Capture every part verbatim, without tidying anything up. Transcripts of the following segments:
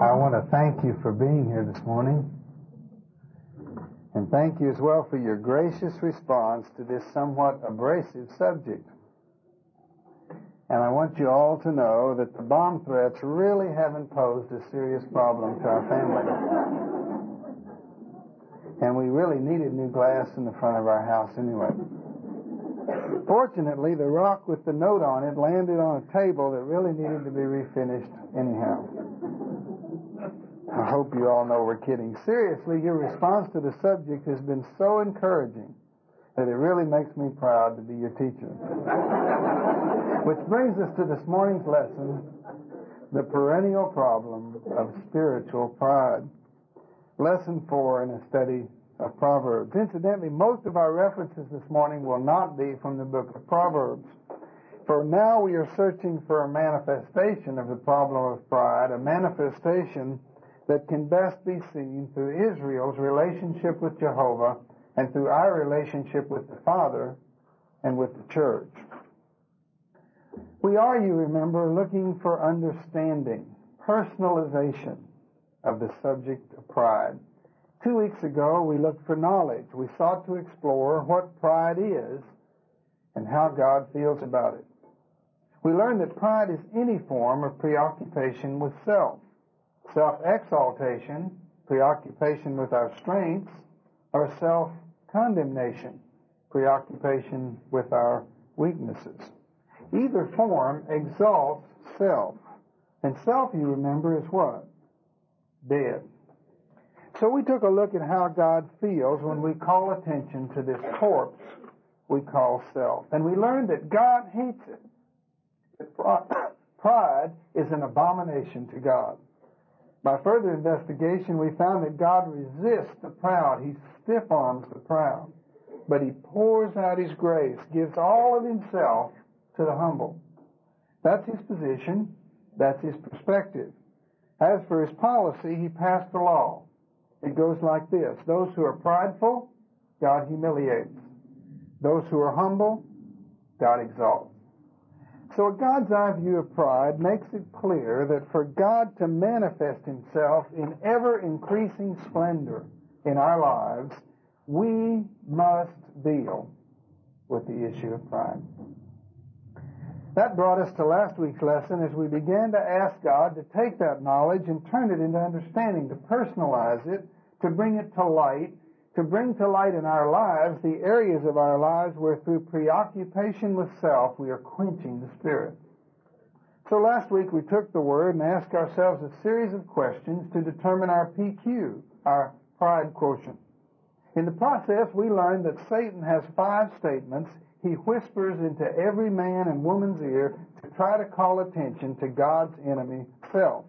I want to thank you for being here this morning. And thank you as well for your gracious response to this somewhat abrasive subject. And I want you all to know that the bomb threats really haven't posed a serious problem to our family. And we really needed new glass in the front of our house anyway. Fortunately, the rock with the note on it landed on a table that really needed to be refinished anyhow. I hope you all know we're kidding. Seriously, your response to the subject has been so encouraging that it really makes me proud to be your teacher. Which brings us to this morning's lesson, the perennial problem of spiritual pride. Lesson four in a study of Proverbs. Incidentally, most of our references this morning will not be from the book of Proverbs. For now we are searching for a manifestation of the problem of pride, a manifestation that can best be seen through Israel's relationship with Jehovah and through our relationship with the Father and with the church. We are, you remember, looking for understanding, personalization of the subject of pride. Two weeks ago, we looked for knowledge. We sought to explore what pride is and how God feels about it. We learned that pride is any form of preoccupation with self, self-exaltation, preoccupation with our strengths, or self-condemnation, preoccupation with our weaknesses. Either form exalts self. And self, you remember, is what? Dead. So we took a look at how God feels when we call attention to this corpse we call self. And we learned that God hates it. That pride is an abomination to God. By further investigation, we found that God resists the proud. He stiff-arms the proud. But He pours out His grace, gives all of Himself to the humble. That's His position. That's His perspective. As for His policy, He passed a law. It goes like this. Those who are prideful, God humiliates. Those who are humble, God exalts. So a God's eye view of pride makes it clear that for God to manifest Himself in ever-increasing splendor in our lives, we must deal with the issue of pride. That brought us to last week's lesson as we began to ask God to take that knowledge and turn it into understanding, to personalize it, to bring it to light, to bring to light in our lives the areas of our lives where through preoccupation with self we are quenching the Spirit. So last week we took the Word and asked ourselves a series of questions to determine our P Q, our pride quotient. In the process, we learned that Satan has five statements he whispers into every man and woman's ear to try to call attention to God's enemy, self.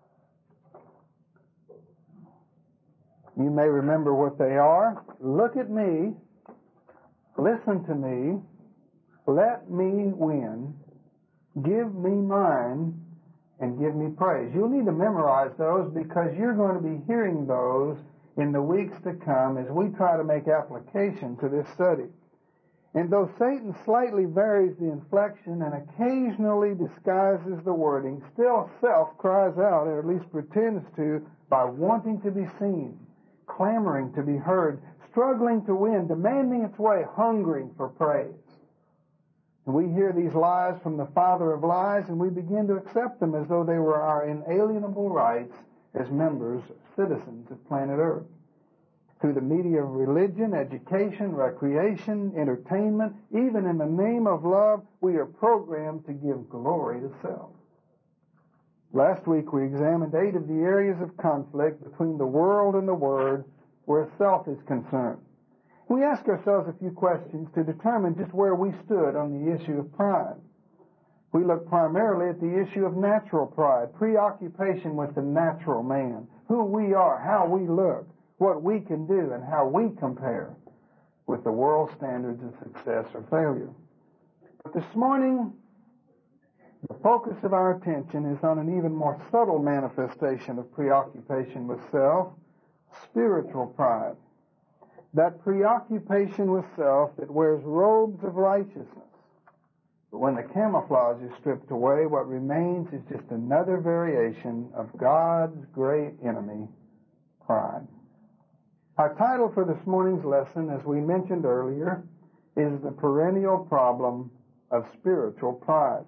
You may remember what they are. Look at me. Listen to me. Let me win. Give me mine. And give me praise. You'll need to memorize those because you're going to be hearing those in the weeks to come as we try to make application to this study. And though Satan slightly varies the inflection and occasionally disguises the wording, still self cries out, or at least pretends to, by wanting to be seen, clamoring to be heard, struggling to win, demanding its way, hungering for praise. And we hear these lies from the father of lies, and we begin to accept them as though they were our inalienable rights as members, citizens of planet Earth. Through the media of religion, education, recreation, entertainment, even in the name of love, we are programmed to give glory to self. Last week we examined eight of the areas of conflict between the world and the Word where self is concerned. We asked ourselves a few questions to determine just where we stood on the issue of pride. We looked primarily at the issue of natural pride, preoccupation with the natural man, who we are, how we look, what we can do, and how we compare with the world standards of success or failure. But this morning, the focus of our attention is on an even more subtle manifestation of preoccupation with self, spiritual pride. That preoccupation with self that wears robes of righteousness, But when the camouflage is stripped away, what remains is just another variation of God's great enemy, pride. Our title for this morning's lesson, as we mentioned earlier, is The Perennial Problem of Spiritual Pride.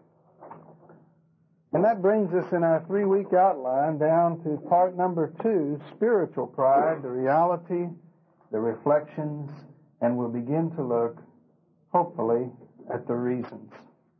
And that brings us in our three-week outline down to part number two, Spiritual Pride, the reality, the reflections, and we'll begin to look, hopefully, at the reasons.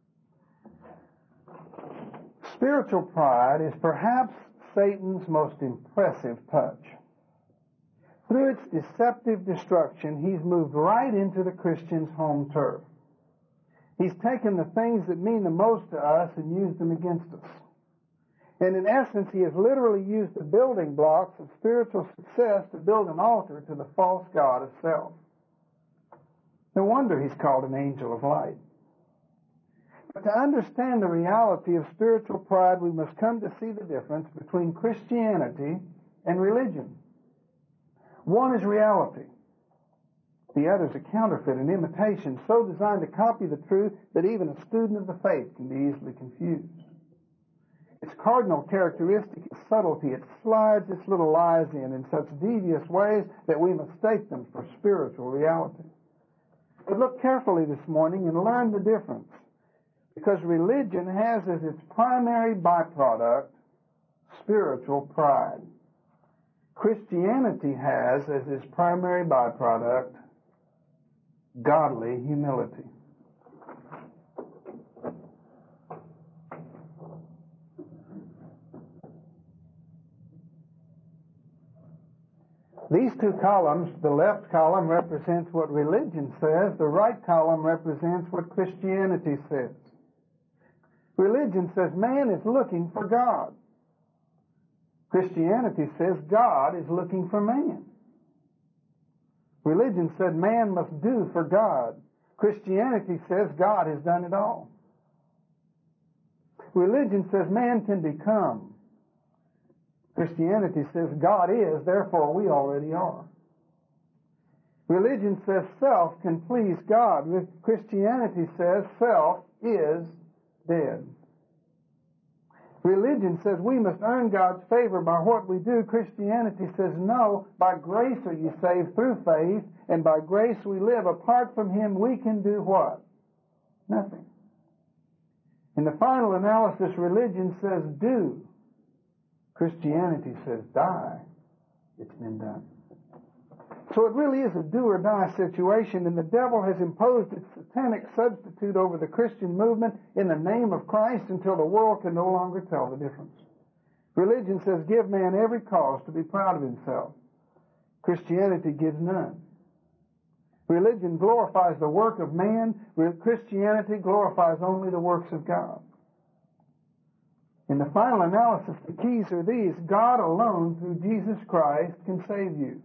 Spiritual pride is perhaps Satan's most impressive touch. Through its deceptive destruction, he's moved right into the Christian's home turf. He's taken the things that mean the most to us and used them against us. And in essence, he has literally used the building blocks of spiritual success to build an altar to the false god of self. No wonder he's called an angel of light. But to understand the reality of spiritual pride, we must come to see the difference between Christianity and religion. One is reality. The other is a counterfeit, an imitation, so designed to copy the truth that even a student of the faith can be easily confused. Its cardinal characteristic is subtlety. It slides its little lies in in such devious ways that we mistake them for spiritual reality. But look carefully this morning and learn the difference, because religion has as its primary byproduct spiritual pride. Christianity has as its primary byproduct godly humility. These two columns, the left column represents what religion says, the right column represents what Christianity says. Religion says man is looking for God. Christianity says God is looking for man. Religion said man must do for God. Christianity says God has done it all. Religion says man can become. Christianity says God is, therefore we already are. Religion says self can please God. Christianity says self is dead. Religion says we must earn God's favor by what we do. Christianity says no, by grace are you saved through faith, and by grace we live. Apart from Him we can do what? Nothing. In the final analysis, religion says do. Christianity says die. It's been done. So it really is a do-or-die situation, and the devil has imposed its satanic substitute over the Christian movement in the name of Christ until the world can no longer tell the difference. Religion says give man every cause to be proud of himself. Christianity gives none. Religion glorifies the work of man. Christianity glorifies only the works of God. In the final analysis, the keys are these. God alone, through Jesus Christ, can save you.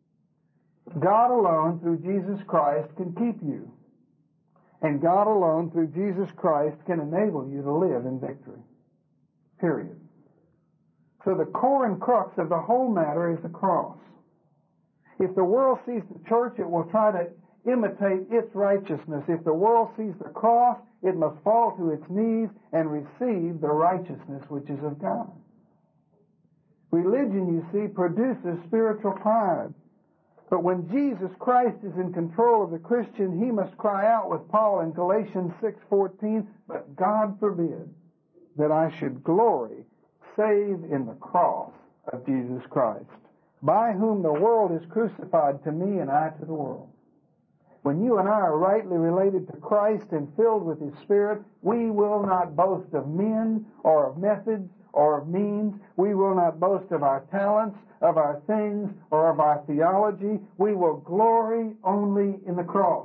God alone, through Jesus Christ, can keep you. And God alone, through Jesus Christ, can enable you to live in victory. Period. So the core and crux of the whole matter is the cross. If the world sees the church, it will try to imitate its righteousness. If the world sees the cross, it must fall to its knees and receive the righteousness which is of God. Religion, you see, produces spiritual pride. But when Jesus Christ is in control of the Christian, he must cry out with Paul in Galatians six fourteen, but God forbid that I should glory save in the cross of Jesus Christ, by whom the world is crucified to me and I to the world. When you and I are rightly related to Christ and filled with His Spirit, we will not boast of men or of methods or of means. We will not boast of our talents, of our things, or of our theology. We will glory only in the cross.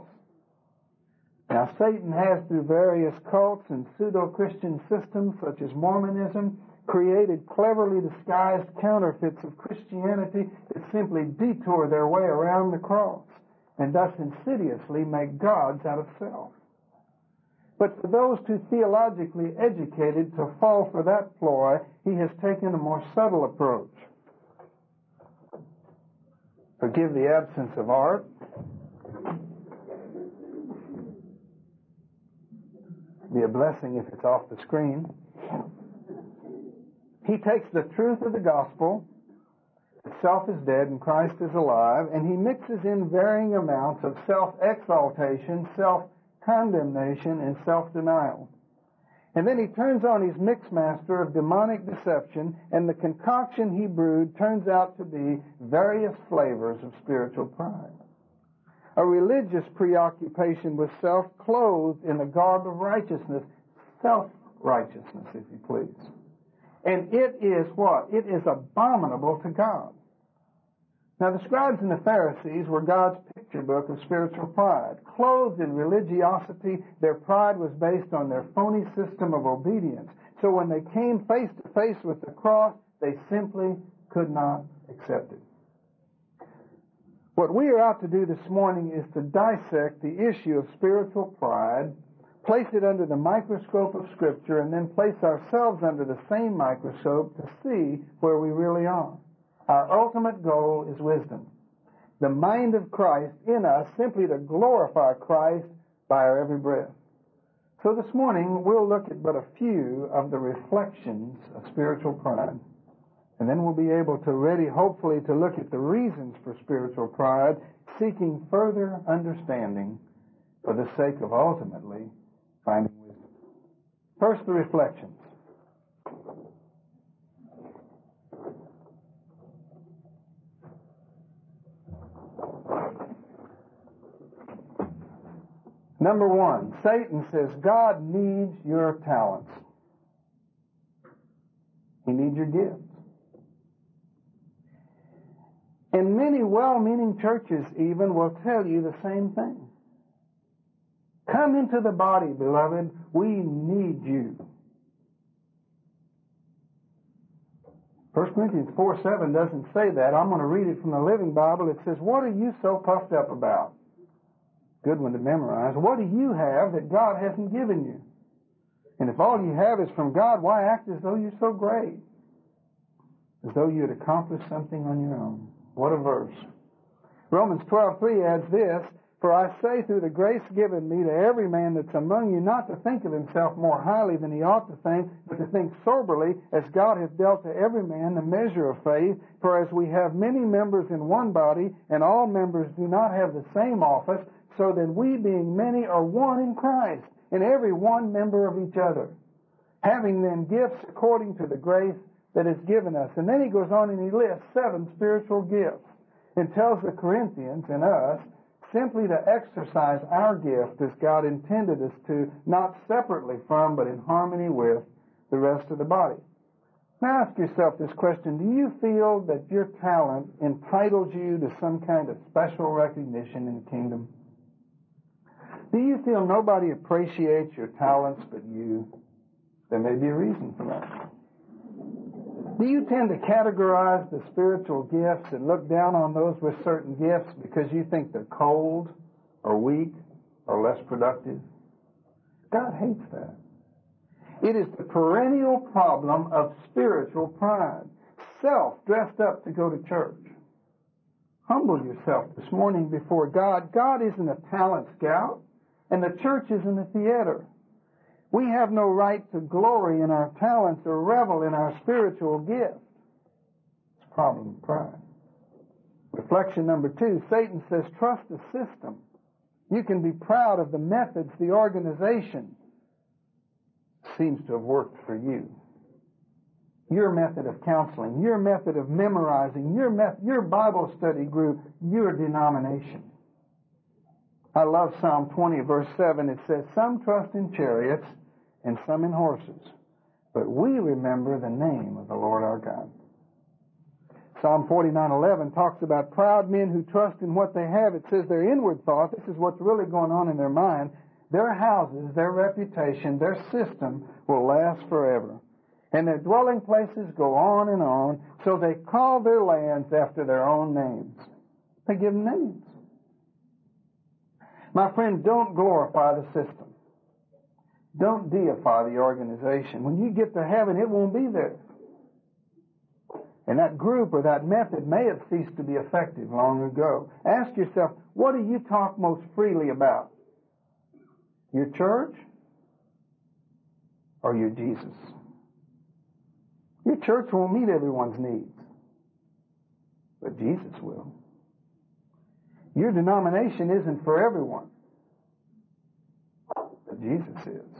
Now, Satan has, through various cults and pseudo-Christian systems such as Mormonism, created cleverly disguised counterfeits of Christianity that simply detour their way around the cross and thus insidiously make gods out of self. But for those too theologically educated to fall for that ploy, he has taken a more subtle approach. Forgive the absence of art. Be a blessing if it's off the screen. He takes the truth of the gospel, that self is dead and Christ is alive, and he mixes in varying amounts of self-exaltation, self-condemnation, and self-denial. And then he turns on his mixmaster of demonic deception, and the concoction he brewed turns out to be various flavors of spiritual pride. A religious preoccupation with self clothed in the garb of righteousness, self-righteousness, if you please. And it is what? It is abominable to God. Now, the scribes and the Pharisees were God's picture book of spiritual pride. Clothed in religiosity, their pride was based on their phony system of obedience. So when they came face to face with the cross, they simply could not accept it. What we are out to do this morning is to dissect the issue of spiritual pride, place it under the microscope of Scripture, and then place ourselves under the same microscope to see where we really are. Our ultimate goal is wisdom. The mind of Christ in us, simply to glorify Christ by our every breath. So this morning, we'll look at but a few of the reflections of spiritual pride. And then we'll be able to ready, hopefully, to look at the reasons for spiritual pride, seeking further understanding for the sake of ultimately finding wisdom. First, the reflections. Number one, Satan says God needs your talents. He needs your gifts. And many well-meaning churches even will tell you the same thing. Come into the body, beloved. We need you. First Corinthians four seven doesn't say that. I'm going to read it from the Living Bible. It says, what are you so puffed up about? Good one to memorize. What do you have that God hasn't given you? And if all you have is from God, why act as though you're so great? As though you had accomplished something on your own. What a verse. Romans twelve three adds this, for I say through the grace given me to every man that's among you not to think of himself more highly than he ought to think, but to think soberly, as God hath dealt to every man the measure of faith. For as we have many members in one body, and all members do not have the same office, so then we, being many, are one in Christ, and every one member of each other, having then gifts according to the grace that is given us. And then he goes on and he lists seven spiritual gifts and tells the Corinthians and us simply to exercise our gift as God intended us to, not separately from, but in harmony with the rest of the body. Now ask yourself this question. Do you feel that your talent entitles you to some kind of special recognition in the kingdom? Do you feel nobody appreciates your talents but you? There may be a reason for that. Do you tend to categorize the spiritual gifts and look down on those with certain gifts because you think they're cold or weak or less productive? God hates that. It is the perennial problem of spiritual pride. Self dressed up to go to church. Humble yourself this morning before God. God isn't a talent scout, and the church isn't a theater. We have no right to glory in our talents or revel in our spiritual gifts. It's a problem of pride. Reflection number two, Satan says, trust the system. You can be proud of the methods, the organization seems to have worked for you. Your method of counseling, your method of memorizing, your method, your Bible study group, your denomination. I love Psalm twenty, verse seven. It says, some trust in chariots and some in horses, but we remember the name of the Lord our God. Psalm forty-nine eleven talks about proud men who trust in what they have. It says their inward thought, this is what's really going on in their mind, their houses, their reputation, their system will last forever. And their dwelling places go on and on, so they call their lands after their own names. They give them names. My friend, don't glorify the system. Don't deify the organization. When you get to heaven, it won't be there. And that group or that method may have ceased to be effective long ago. Ask yourself, what do you talk most freely about? Your church or your Jesus. Your church won't meet everyone's needs, but Jesus will. Your denomination isn't for everyone, but Jesus is.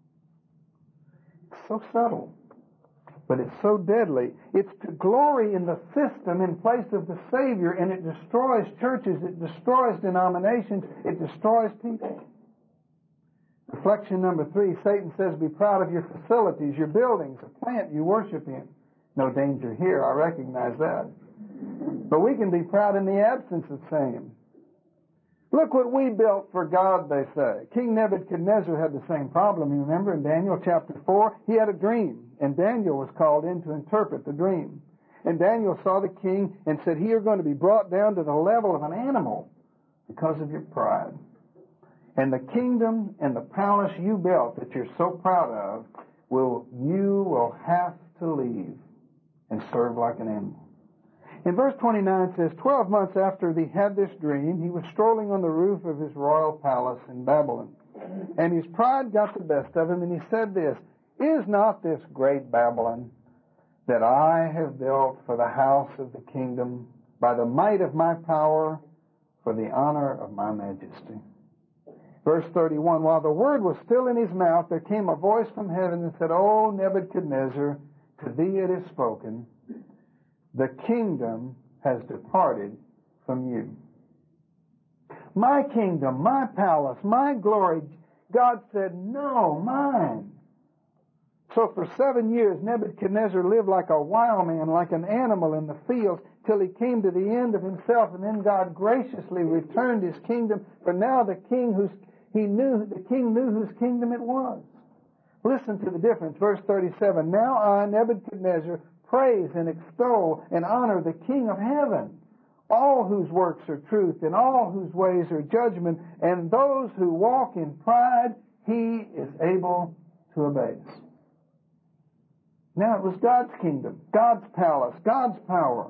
It's so subtle, but it's so deadly. It's to glory in the system in place of the Savior, and it destroys churches, it destroys denominations, it destroys people. Reflection number three, Satan says, be proud of your facilities, your buildings, a plant you worship in. No danger here, I recognize that. But we can be proud in the absence of same. Look what we built for God, they say. King Nebuchadnezzar had the same problem. You remember in Daniel chapter four, he had a dream, and Daniel was called in to interpret the dream. And Daniel saw the king and said, "You're going to be brought down to the level of an animal because of your pride. And the kingdom and the palace you built that you're so proud of, will you will have to leave and serve like an animal." In verse twenty-nine it says, twelve months after he had this dream, he was strolling on the roof of his royal palace in Babylon. And his pride got the best of him, and he said this, "Is not this great Babylon that I have built for the house of the kingdom by the might of my power, for the honor of my majesty?" Verse thirty-one, while the word was still in his mouth, there came a voice from heaven and said, "O Nebuchadnezzar, to thee it is spoken, the kingdom has departed from you." My kingdom, my palace, my glory, God said, no, mine. So for seven years, Nebuchadnezzar lived like a wild man, like an animal in the fields, till he came to the end of himself, and then God graciously returned his kingdom. For now the king whose he knew, the king knew whose kingdom it was. Listen to the difference. Verse thirty-seven, "Now I, Nebuchadnezzar, praise and extol and honor the King of heaven, all whose works are truth and all whose ways are judgment, and those who walk in pride he is able to abase." Now it was God's kingdom, God's palace, God's power.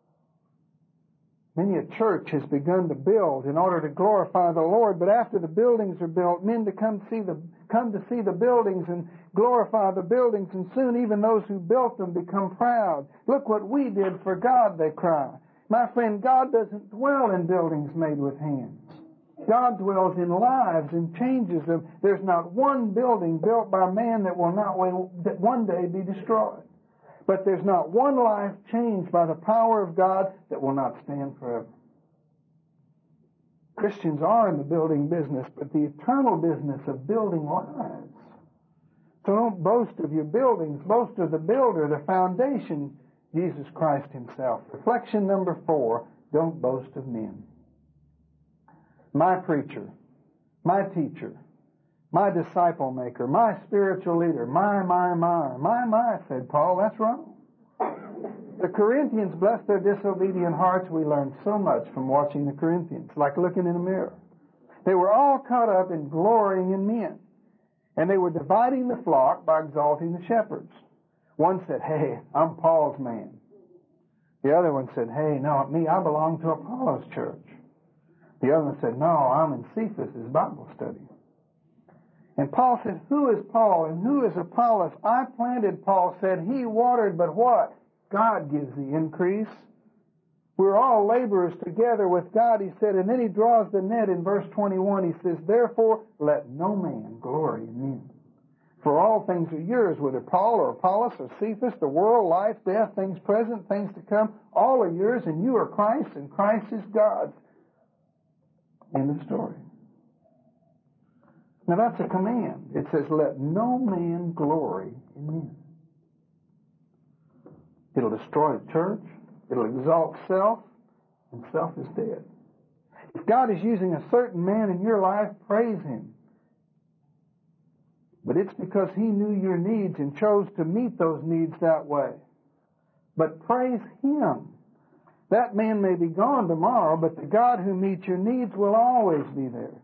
Many a church has begun to build in order to glorify the Lord, but after the buildings are built, men to come see the come to see the buildings and glorify the buildings, and soon even those who built them become proud. "Look what we did for God," they cry. My friend, God doesn't dwell in buildings made with hands. God dwells in lives and changes them. There's not one building built by man that will not one day be destroyed. But there's not one life changed by the power of God that will not stand forever. Christians are in the building business, but the eternal business of building lives. So don't boast of your buildings. Boast of the builder, the foundation, Jesus Christ himself. Reflection number four, don't boast of men. My preacher, my teacher, my disciple maker, my spiritual leader, my, my, my, my, my, said Paul. That's wrong. The Corinthians, bless their disobedient hearts, we learned so much from watching the Corinthians, like looking in a mirror. They were all caught up in glorying in men, and they were dividing the flock by exalting the shepherds. One said, "Hey, I'm Paul's man." The other one said, "Hey, no, me, I belong to Apollos' church." The other one said, "No, I'm in Cephas' Bible study." And Paul said, "Who is Paul and who is Apollos? I planted," Paul said. "He watered, but what? God gives the increase. We're all laborers together with God," he said. And then he draws the net in verse twenty-one. He says, "Therefore, let no man glory in men. For all things are yours," whether Paul or Apollos or Cephas, the world, life, death, things present, things to come, all are yours, and you are Christ, and Christ is God's. End of story. Now that's a command. It says, let no man glory in men. It'll destroy the church. It'll exalt self, and self is dead. If God is using a certain man in your life, praise him. But it's because he knew your needs and chose to meet those needs that way. But praise him. That man may be gone tomorrow, but the God who meets your needs will always be there.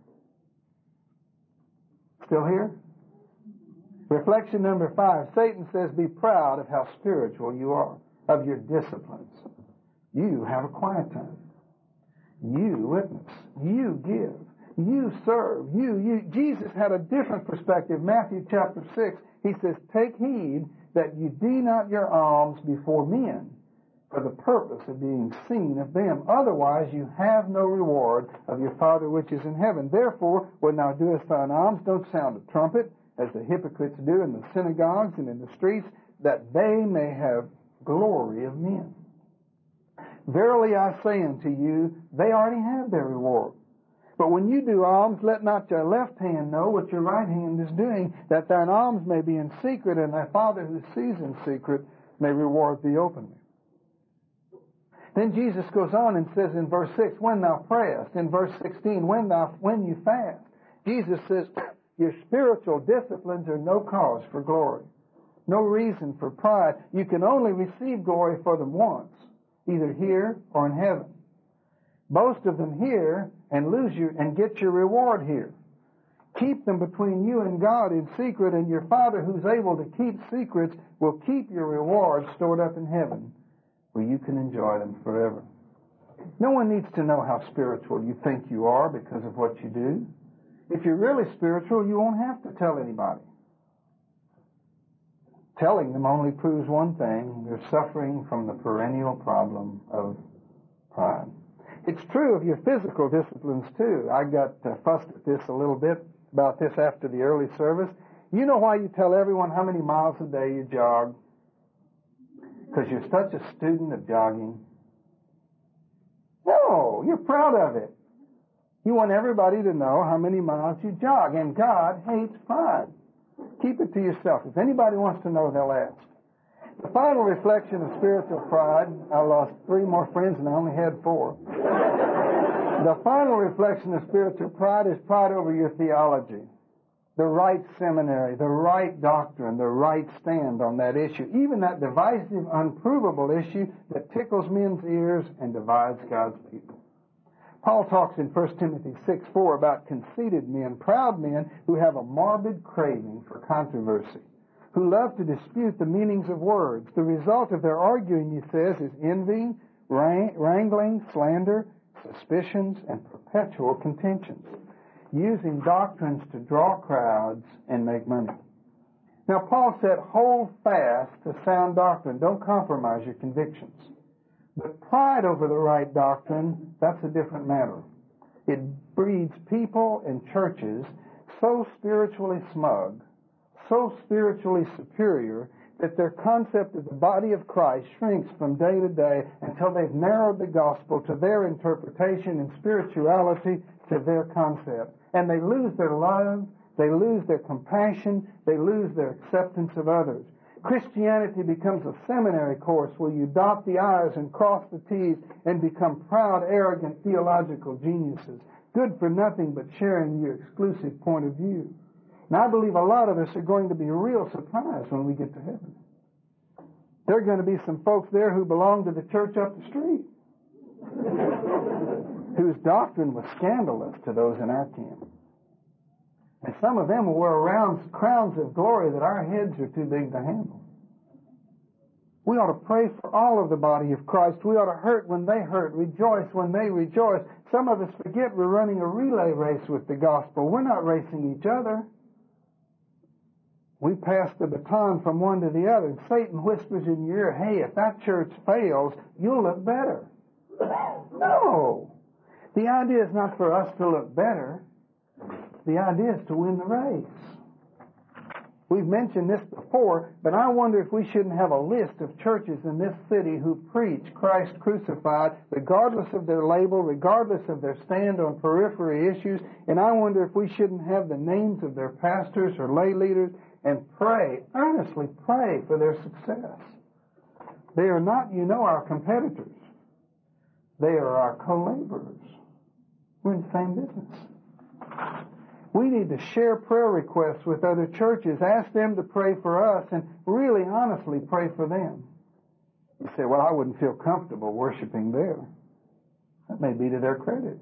Still here? Reflection number five. Satan says, be proud of how spiritual you are, of your disciplines. You have a quiet time. You witness. You give. You serve. You, you. Jesus had a different perspective. Matthew chapter six, he says, take heed that you do not your alms before men for the purpose of being seen of them. Otherwise you have no reward of your Father which is in heaven. Therefore, when thou doest thine alms, don't sound a trumpet, as the hypocrites do in the synagogues and in the streets, that they may have glory of men. Verily I say unto you, they already have their reward. But when you do alms, let not your left hand know what your right hand is doing, that thine alms may be in secret, and thy Father who sees in secret may reward thee openly. Then Jesus goes on and says in verse six, when thou prayest. In verse sixteen, when thou when you fast. Jesus says, your spiritual disciplines are no cause for glory, no reason for pride. You can only receive glory for them once, either here or in heaven. Boast of them here and lose your and get your reward here. Keep them between you and God in secret, and your Father who's able to keep secrets will keep your reward stored up in heaven, where you can enjoy them forever. No one needs to know how spiritual you think you are because of what you do. If you're really spiritual, you won't have to tell anybody. Telling them only proves one thing: you're suffering from the perennial problem of pride. It's true of your physical disciplines, too. I got uh, fussed at this a little bit, about this after the early service. You know why you tell everyone how many miles a day you jog? Because you're such a student of jogging. No, you're proud of it. You want everybody to know how many miles you jog, and God hates pride. Keep it to yourself. If anybody wants to know, they'll ask. The final reflection of spiritual pride, I lost three more friends and I only had four. The final reflection of spiritual pride is pride over your theology. The right seminary, the right doctrine, the right stand on that issue. Even that divisive, unprovable issue that tickles men's ears and divides God's people. Paul talks in First Timothy six four about conceited men, proud men who have a morbid craving for controversy, who love to dispute the meanings of words. The result of their arguing, he says, is envy, wrangling, slander, suspicions, and perpetual contentions, using doctrines to draw crowds and make money. Now, Paul said, hold fast to sound doctrine. Don't compromise your convictions. But pride over the right doctrine, that's a different matter. It breeds people and churches so spiritually smug, so spiritually superior, that their concept of the body of Christ shrinks from day to day until they've narrowed the gospel to their interpretation and spirituality to their concept. And they lose their love, they lose their compassion, they lose their acceptance of others. Christianity becomes a seminary course where you dot the I's and cross the T's and become proud, arrogant theological geniuses, good for nothing but sharing your exclusive point of view. And I believe a lot of us are going to be real surprised when we get to heaven. There are going to be some folks there who belong to the church up the street, whose doctrine was scandalous to those in our camp. And some of them will wear around crowns of glory that our heads are too big to handle. We ought to pray for all of the body of Christ. We ought to hurt when they hurt, rejoice when they rejoice. Some of us forget we're running a relay race with the gospel. We're not racing each other. We pass the baton from one to the other. And Satan whispers in your ear, hey, if that church fails, you'll look better. No. The idea is not for us to look better. The idea is to win the race. We've mentioned this before, but I wonder if we shouldn't have a list of churches in this city who preach Christ crucified, regardless of their label, regardless of their stand on periphery issues, and I wonder if we shouldn't have the names of their pastors or lay leaders and pray, earnestly pray for their success. They are not, you know, our competitors. They are our co-laborers. We're in the same business. We need to share prayer requests with other churches, ask them to pray for us, and really honestly pray for them. You say, well, I wouldn't feel comfortable worshiping there. That may be to their credit.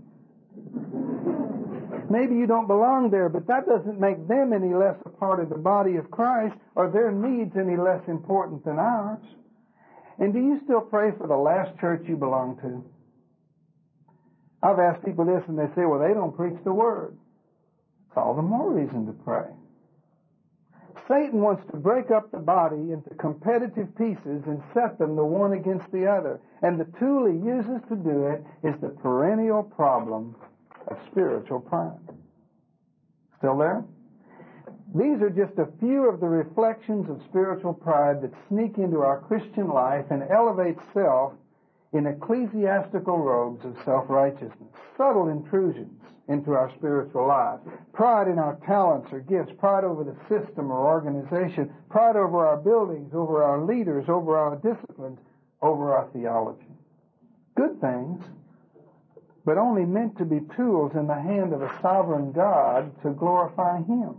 Maybe you don't belong there, but that doesn't make them any less a part of the body of Christ or their needs any less important than ours. And do you still pray for the last church you belong to? I've asked people this and they say, well, they don't preach the Word. It's all the more reason to pray. Satan wants to break up the body into competitive pieces and set them the one against the other. And the tool he uses to do it is the perennial problem of spiritual pride. Still there? These are just a few of the reflections of spiritual pride that sneak into our Christian life and elevate self in ecclesiastical robes of self-righteousness. Subtle intrusions into our spiritual lives. Pride in our talents or gifts. Pride over the system or organization. Pride over our buildings, over our leaders, over our disciplines, over our theology. Good things, but only meant to be tools in the hand of a sovereign God to glorify Him.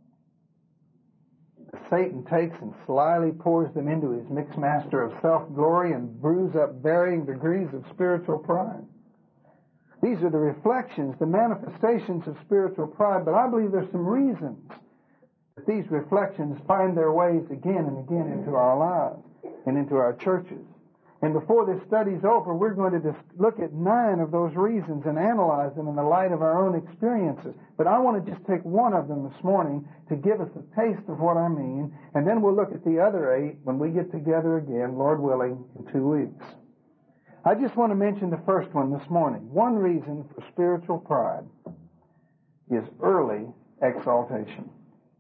Satan takes and slyly pours them into his mixmaster of self-glory and brews up varying degrees of spiritual pride. These are the reflections, the manifestations of spiritual pride, but I believe there's some reasons that these reflections find their ways again and again into our lives and into our churches. And before this study's over, we're going to just look at nine of those reasons and analyze them in the light of our own experiences. But I want to just take one of them this morning to give us a taste of what I mean, and then we'll look at the other eight when we get together again, Lord willing, in two weeks. I just want to mention the first one this morning. One reason for spiritual pride is early exaltation.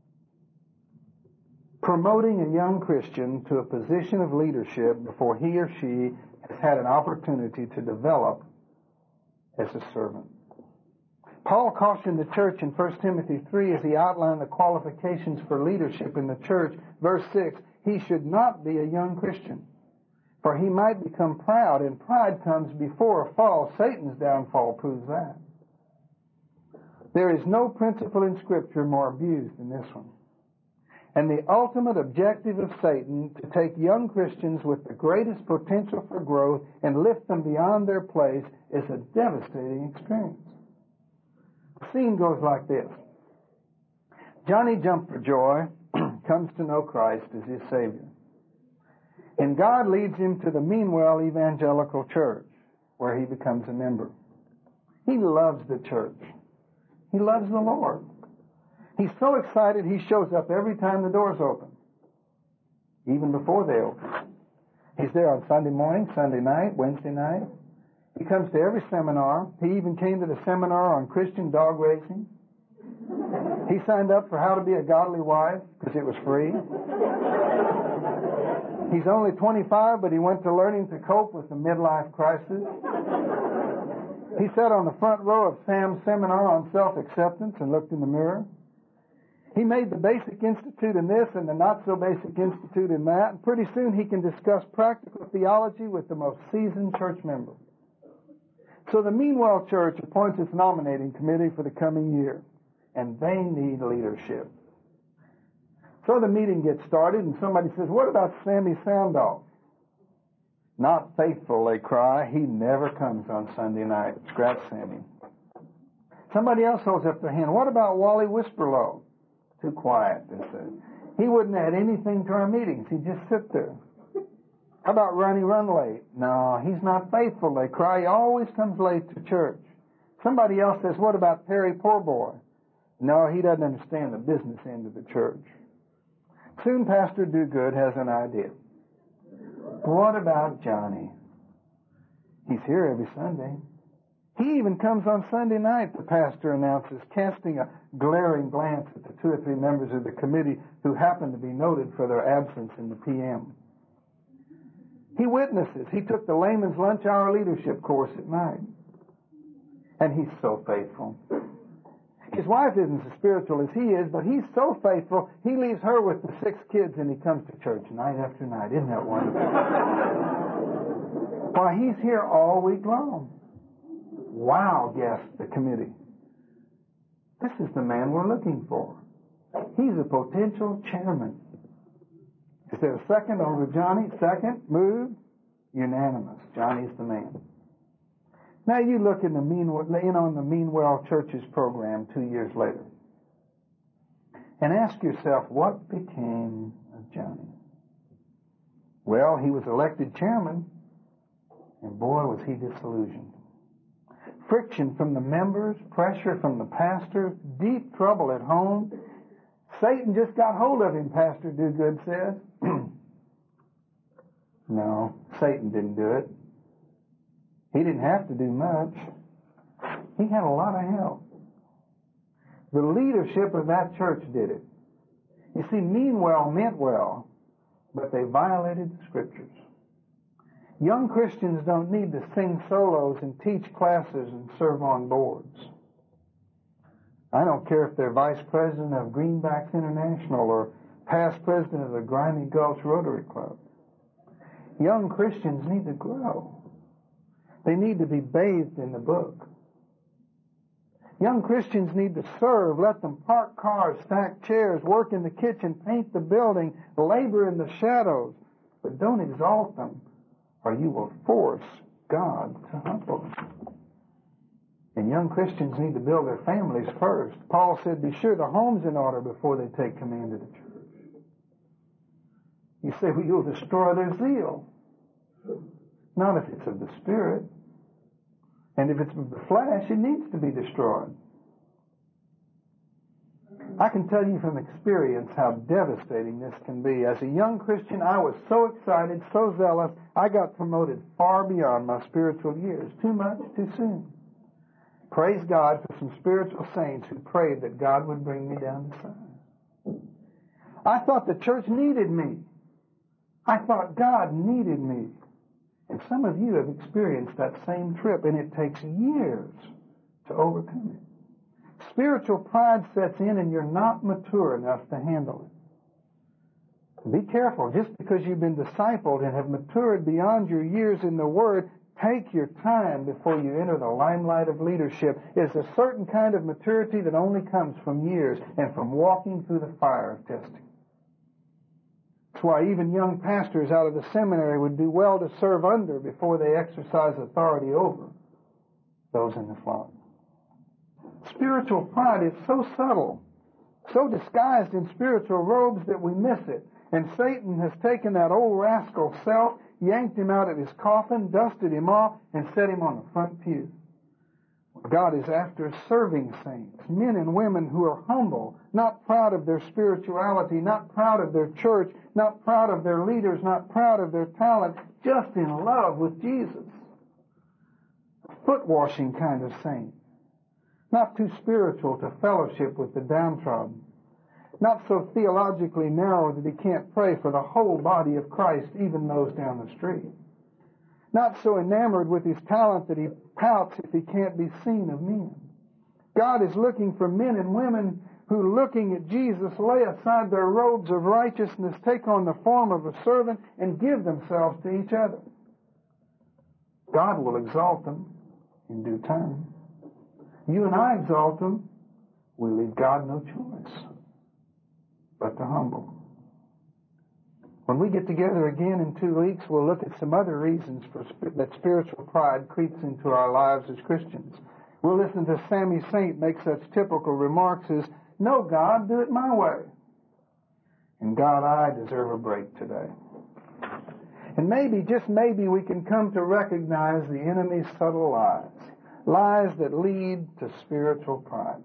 Promoting a young Christian to a position of leadership before he or she has had an opportunity to develop as a servant. Paul cautioned the church in First Timothy three as he outlined the qualifications for leadership in the church. Verse six, he should not be a young Christian, for he might become proud, and pride comes before a fall. Satan's downfall proves that. There is no principle in Scripture more abused than this one. And the ultimate objective of Satan to take young Christians with the greatest potential for growth and lift them beyond their place is a devastating experience. The scene goes like this. Johnny Jump for Joy comes to know Christ as his Savior. And God leads him to the Meanwell Evangelical Church, where he becomes a member. He loves the church. He loves the Lord. He's so excited he shows up every time the doors open, even before they open. He's there on Sunday morning, Sunday night, Wednesday night. He comes to every seminar. He even came to the seminar on Christian dog racing. He signed up for How to Be a Godly Wife because it was free. He's only twenty-five, but he went to learning to cope with the midlife crisis. He sat on the front row of Sam's seminar on self-acceptance and looked in the mirror. He made the Basic Institute in this and the Not-So-Basic Institute in that, and pretty soon he can discuss practical theology with the most seasoned church member. So the Meanwell Church appoints its nominating committee for the coming year, and they need leadership. So the meeting gets started, and somebody says, what about Sammy Soundoff? Not faithful, they cry. He never comes on Sunday night. Scratch Sammy. Somebody else holds up their hand. What about Wally Whisperlow? Too quiet, they said. He wouldn't add anything to our meetings. He'd just sit there. How about Ronnie Runlate? No, he's not faithful, they cry. He always comes late to church. Somebody else says, what about Perry Poorboy? No, he doesn't understand the business end of the church. Soon Pastor Dogood has an idea. What about Johnny? He's here every Sunday. He even comes on Sunday night, the pastor announces, casting a glaring glance at the two or three members of the committee who happen to be noted for their absence in the P M. He witnesses. He took the layman's lunch hour leadership course at night. And he's so faithful. His wife isn't as spiritual as he is, but he's so faithful, he leaves her with the six kids and he comes to church night after night. Isn't that wonderful? Why, he's here all week long. Wow, gasped the committee. This is the man we're looking for. He's a potential chairman. Is there a second over Johnny? Second? Moved? Unanimous. Johnny's the man. Now you look in, the mean, in on the Meanwell Church's program two years later and ask yourself, what became of Johnny? Well, he was elected chairman, and boy, was he disillusioned. friction from the members, pressure from the pastor, deep trouble at home. Satan just got hold of him, Pastor Dogood says. No, Satan didn't do it. He didn't have to do much. He had a lot of help. The leadership of that church did it. You see, mean well meant well, but they violated the Scriptures. Young Christians don't need to sing solos and teach classes and serve on boards. I don't care if they're vice president of Greenbacks International or past president of the Grimy Gulch Rotary Club. Young Christians need to grow. They need to be bathed in the book. Young Christians need to serve. Let them park cars, stack chairs, work in the kitchen, paint the building, labor in the shadows. But don't exalt them, or you will force God to humble them. And young Christians need to build their families first. Paul said, be sure the home's in order before they take command of the church. You say, well, you'll destroy their zeal. Not if it's of the Spirit. And if it's of the flesh, it needs to be destroyed. I can tell you from experience how devastating this can be. As a young Christian, I was so excited, so zealous, I got promoted far beyond my spiritual years. Too much, too soon. Praise God for some spiritual saints who prayed that God would bring me down to size. I thought the church needed me. I thought God needed me. And some of you have experienced that same trip, and it takes years to overcome it. Spiritual pride sets in, and you're not mature enough to handle it. Be careful. Just because you've been discipled and have matured beyond your years in the Word, take your time before you enter the limelight of leadership. It's a certain kind of maturity that only comes from years and from walking through the fire of testing. That's why even young pastors out of the seminary would do well to serve under before they exercise authority over those in the flock. Spiritual pride is so subtle, so disguised in spiritual robes that we miss it. And Satan has taken that old rascal self, yanked him out of his coffin, dusted him off, and set him on the front pew. God is after serving saints, men and women who are humble, not proud of their spirituality, not proud of their church, not proud of their leaders, not proud of their talent, just in love with Jesus. A foot-washing kind of saint. Not too spiritual to fellowship with the downtrodden. Not so theologically narrow that he can't pray for the whole body of Christ, even those down the street. Not so enamored with his talent that he pouts if he can't be seen of men. God is looking for men and women who, looking at Jesus, lay aside their robes of righteousness, take on the form of a servant, and give themselves to each other. God will exalt them in due time. You and I exalt them, we leave God no choice but to humble. When we get together again in two weeks, we'll look at some other reasons for sp- that spiritual pride creeps into our lives as Christians. We'll listen to Sammy Saint make such typical remarks as, "No, God, do it my way." And God, I deserve a break today. And maybe, just maybe, we can come to recognize the enemy's subtle lies. Lies that lead to spiritual pride.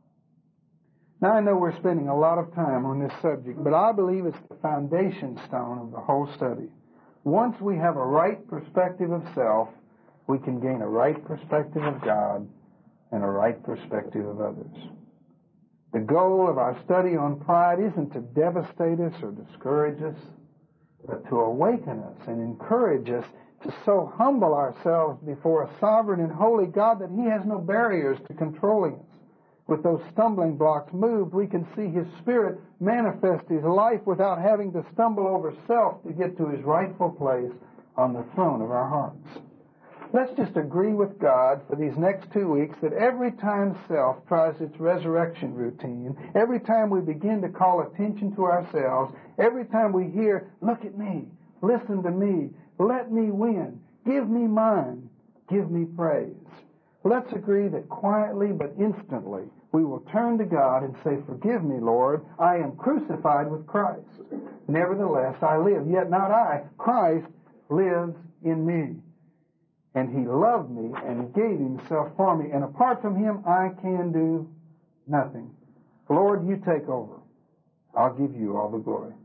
Now, I know we're spending a lot of time on this subject, but I believe it's the foundation stone of the whole study. Once we have a right perspective of self, we can gain a right perspective of God and a right perspective of others. The goal of our study on pride isn't to devastate us or discourage us, but to awaken us and encourage us to so humble ourselves before a sovereign and holy God that He has no barriers to controlling us. With those stumbling blocks moved, we can see His Spirit manifest His life without having to stumble over self to get to His rightful place on the throne of our hearts. Let's just agree with God for these next two weeks that every time self tries its resurrection routine, every time we begin to call attention to ourselves, every time we hear, "Look at me, listen to me, let me win, give me mine, give me praise," let's agree that quietly but instantly we will turn to God and say, "Forgive me, Lord, I am crucified with Christ. Nevertheless, I live, yet not I. Christ lives in me." And He loved me and gave Himself for me. And apart from Him, I can do nothing. Lord, You take over. I'll give You all the glory.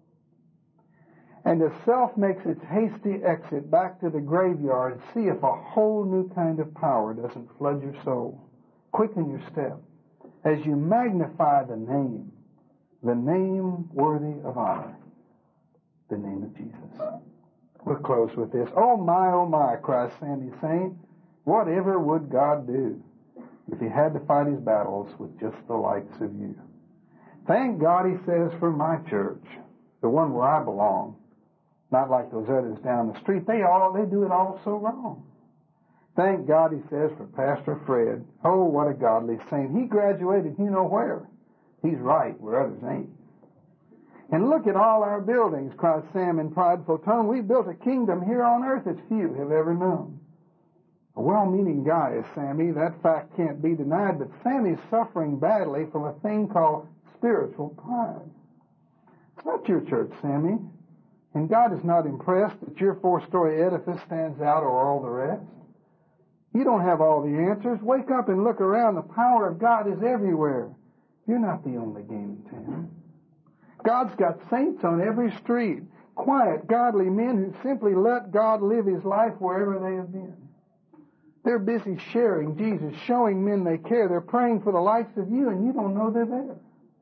And as self makes its hasty exit back to the graveyard, see if a whole new kind of power doesn't flood your soul, quicken your step, as you magnify the name, the name worthy of honor, the name of Jesus. We'll close with this. Oh my, oh my, cries Sammy Saint, whatever would God do if He had to fight His battles with just the likes of you? Thank God, he says, for my church, the one where I belong. Not like those others down the street. They all they do it all so wrong. Thank God, he says, for Pastor Fred. Oh, what a godly saint. He graduated, you know where. He's right where others ain't. And look at all our buildings, cries Sam in prideful tone. We built a kingdom here on earth as few have ever known. A well-meaning guy is Sammy. That fact can't be denied, but Sammy's suffering badly from a thing called spiritual pride. It's not your church, Sammy. And God is not impressed that your four-story edifice stands out over all the rest. You don't have all the answers. Wake up and look around. The power of God is everywhere. You're not the only game in town. God's got saints on every street, quiet, godly men who simply let God live His life wherever they have been. They're busy sharing Jesus, showing men they care. They're praying for the likes of you, and you don't know they're there.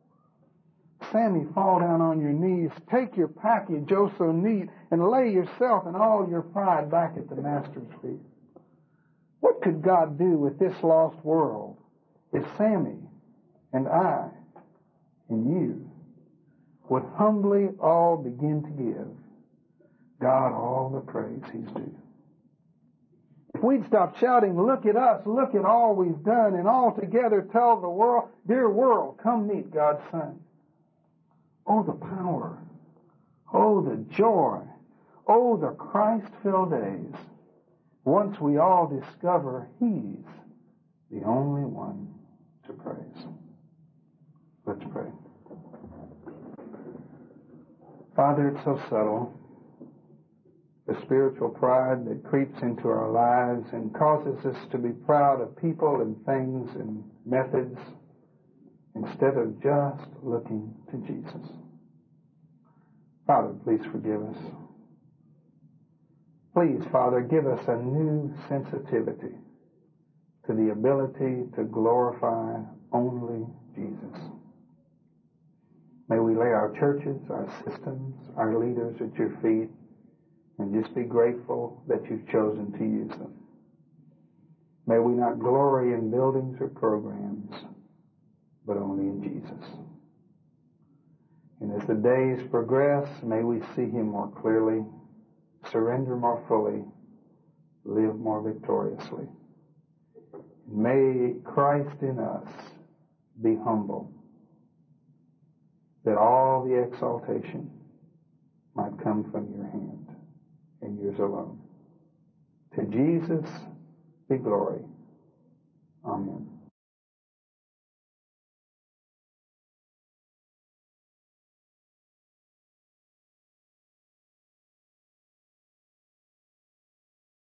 Sammy, fall down on your knees. Take your package, oh so neat, and lay yourself and all your pride back at the Master's feet. What could God do with this lost world if Sammy and I and you would humbly all begin to give God all the praise He's due? If we'd stop shouting, look at us, look at all we've done, and all together tell the world, dear world, come meet God's Son. Oh, the power. Oh, the joy. Oh, the Christ-filled days. Once we all discover He's the only one to praise. Let's pray. Father, it's so subtle. The spiritual pride that creeps into our lives and causes us to be proud of people and things and methods instead of just looking to Jesus. Father, please forgive us. Please, Father, give us a new sensitivity to the ability to glorify only Jesus. May we lay our churches, our systems, our leaders at your feet and just be grateful that you've chosen to use them. May we not glory in buildings or programs, but only in Jesus. And as the days progress, may we see Him more clearly, surrender more fully, live more victoriously. May Christ in us be humble, that all the exaltation might come from your hand and yours alone. To Jesus be glory. Amen.